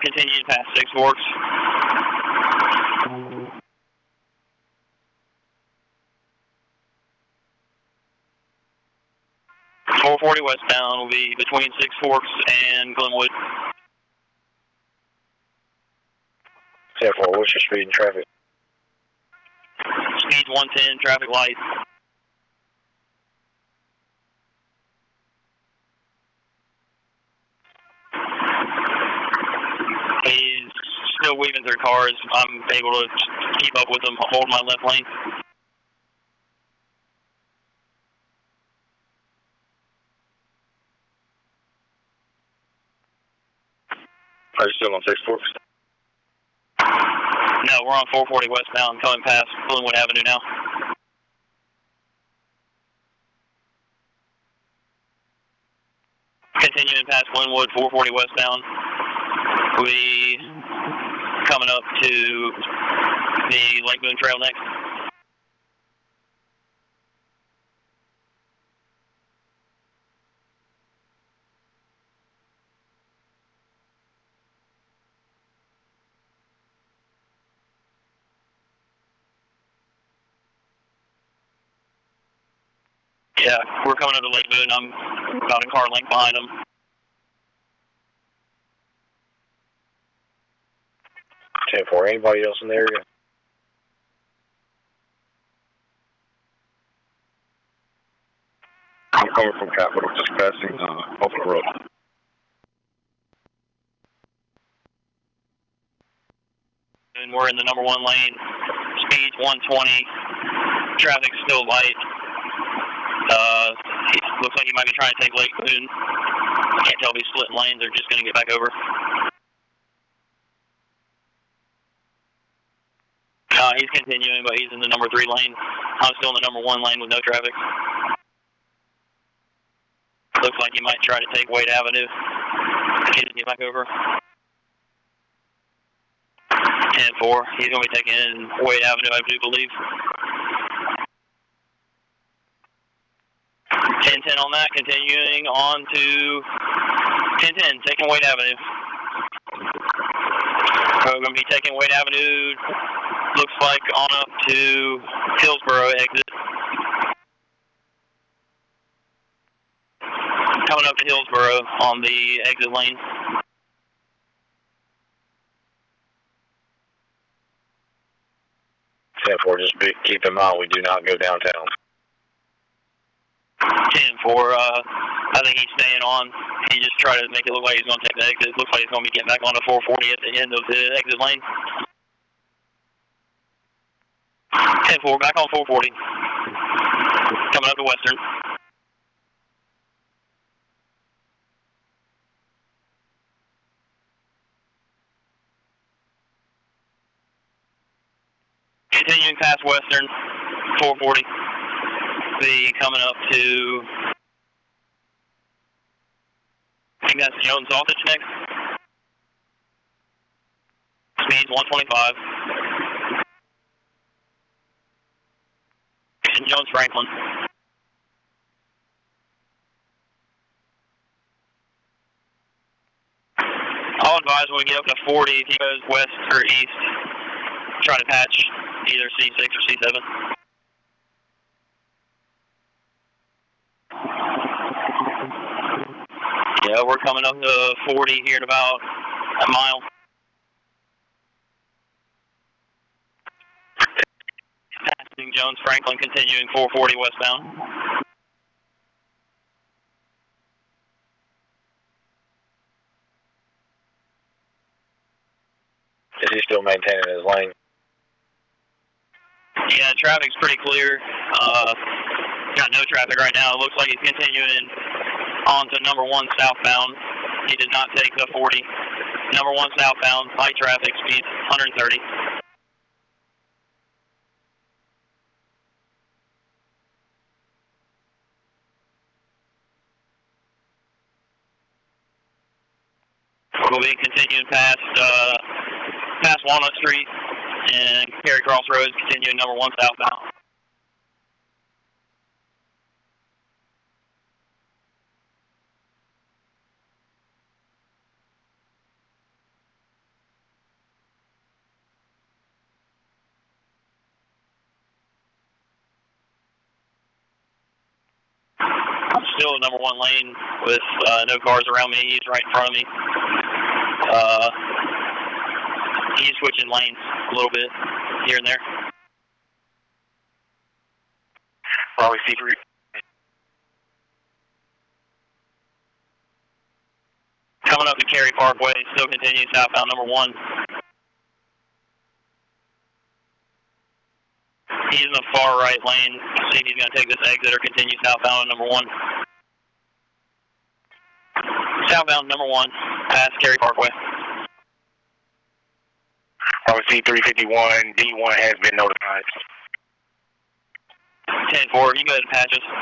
continuing past 6 Forks. .440 westbound will be between 6 Forks and Glenwood. 10-4, what's your speed and traffic? Speed's 110, traffic light. He's still weaving through cars. I'm able to keep up with him, hold my left lane. Are you still on 6 Forks? No, we're on 440 westbound, coming past Glenwood Avenue now. Continuing past Glenwood, 440 westbound. We'll be coming up to the Lake Boone Trail next. Yeah, we're coming up to Lake Boone. I'm about a car length behind them. .4, anybody else in the area? I'm coming from Capitol, just passing Buffalo Road. And we're in the number 1 lane. Speed 120. Traffic's still light. Looks like he might be trying to take Lake Boone. I can't tell if he's splitting lanes or just going to get back over. He's continuing, but he's in the number 3 lane. I'm still in the number 1 lane with no traffic. Looks like he might try to take Wade Avenue. Get back over. 10-4. He's going to be taking Wade Avenue, I do believe. 10-10 on that. Continuing on to 10-10, taking Wade Avenue. We're going to be taking Wade Avenue, looks like on up to Hillsboro exit. Coming up to Hillsboro on the exit lane. Just keep in mind we do not go downtown. 10-4, I think he's staying on. He just tried to make it look like he's going to take the exit. Looks like he's going to be getting back on the 440 at the end of the exit lane. 10-4, back on 440. Coming up to Western. Continuing past Western, 440. Be coming up to, I think that's Jones Sausage next. Speed's 125. And Jones Franklin. I'll advise when we get up to 40, if he goes west or east, try to patch either C6 or C7. Yeah, we're coming up to 40 here in about a mile. Passing Jones Franklin, continuing 440 westbound. Is he still maintaining his lane? Yeah, traffic's pretty clear. Got no traffic right now. It looks like he's continuing on to number 1 southbound. He did not take the 40. Number 1 southbound, light traffic, speed 130. We'll be continuing past Walnut Street and Perry Cross Road, continuing number 1 southbound. still in number one lane with no cars around me. He's right in front of me. He's switching lanes a little bit here and there. Probably C3. Coming up to Cary Parkway, still continues southbound number one. He's in the far right lane. See if he's going to take this exit or continue southbound on number one. Southbound number one, past Cary Parkway. Probably C351, D1 has been notified. 10-4, you go ahead and patch us.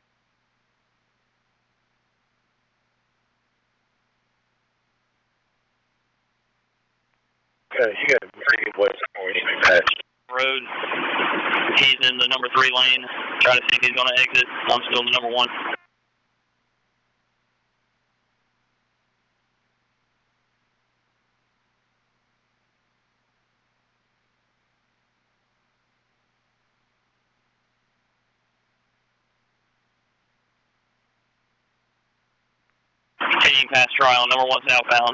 Okay, you got a pretty good way before you even patch. Road. He's in the number 3 lane. Try to see if he's going to exit. I'm still in the number 1. Continuing past Trial, number 1 southbound.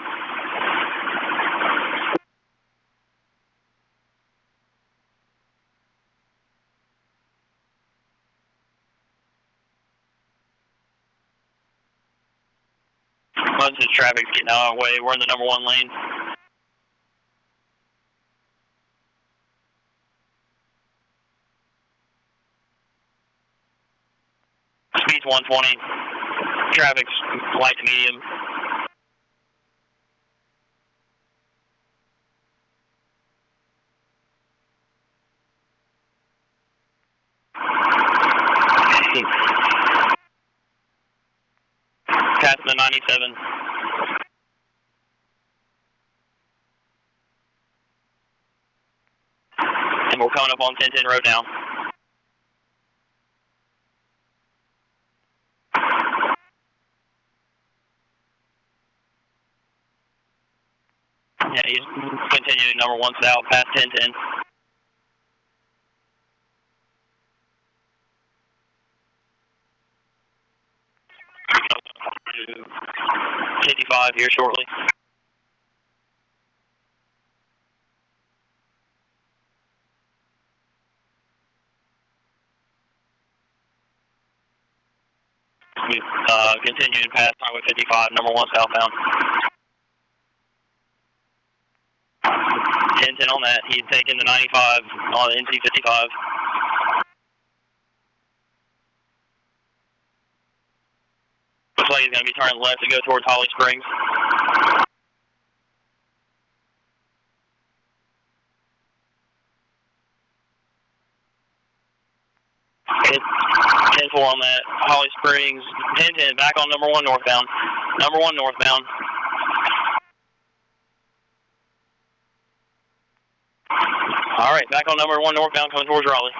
Most of the traffic's getting out of our way. We're in the number 1 lane. Speed's 120. Traffic's light to medium. Passing the 97. And we're coming up on 1010 road now. Yeah, he's continuing number 1 south past 1010. To 55 here shortly. We continue to pass Highway 55, number 1 southbound. 1010 on that. He's taking the 95 on the NC 55. Looks like he's going to be turning left to go towards Holly Springs. Hit 10-4 on that. Holly Springs. 1010 back on number 1 northbound. Number 1 northbound. All right, back on number 1 northbound coming towards Raleigh.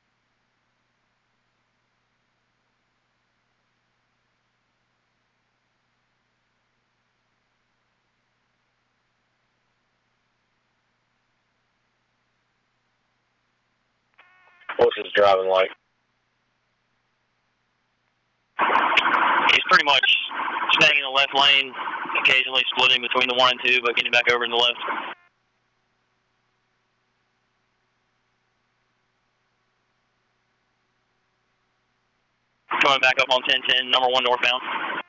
What's his driving like? He's pretty much staying in the left lane, occasionally splitting between the 1 and 2, but getting back over in the left. Coming back up on 1010, number 1 northbound.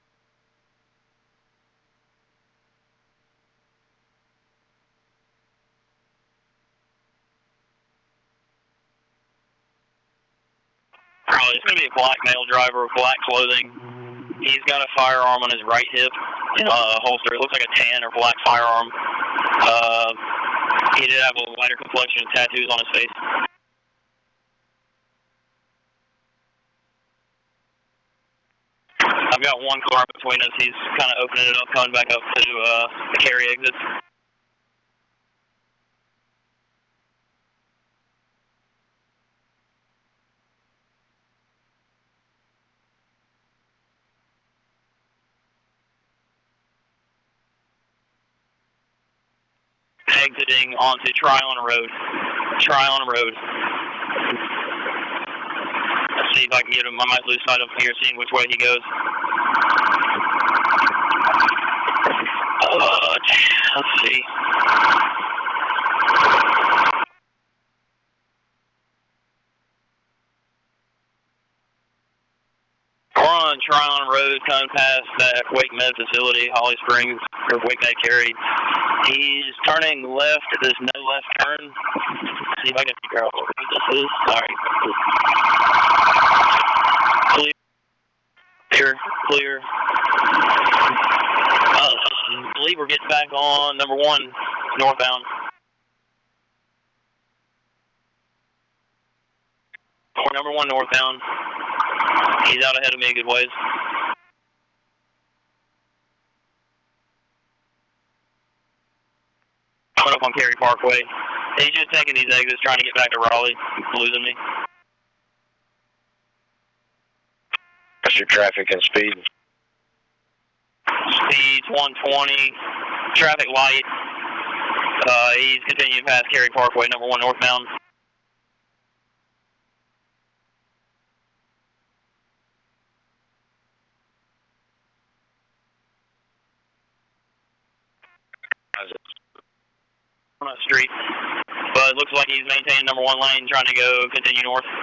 It's going to be a black male driver with black clothing. He's got a firearm on his right hip in a holster. It looks like a tan or black firearm. He did have a lighter complexion and tattoos on his face. I've got 1 car between us. He's kind of opening it up, coming back up to the Cary exit. Exiting onto Tryon Road. Tryon Road. see if I can get him. I might lose sight of him here, seeing which way he goes. Let's see. We're on Tryon Road, coming past that Wake Med facility, Holly Springs, or Wake Med Carry. He's turning left at this no left turn. Let's see if I can figure out what road this is. Sorry. Clear. I believe we're getting back on number 1 northbound. Or number 1 northbound. He's out ahead of me a good ways. Coming up on Cary Parkway. He's just taking these exits, trying to get back to Raleigh, losing me. What's your traffic and speed? Speed's 120. Traffic light. He's continuing past Cary Parkway, number 1 northbound. On that street. But it looks like he's maintaining number 1 lane, trying to continue north.